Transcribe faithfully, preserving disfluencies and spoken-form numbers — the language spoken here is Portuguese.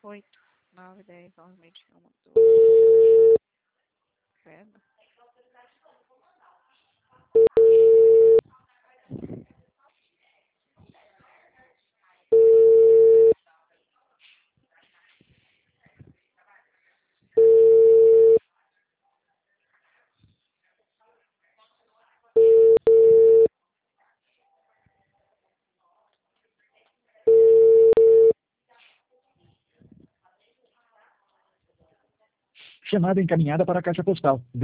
oito, nove, dez, onze, vinte e um, doze. Credo. Chamada encaminhada para a caixa postal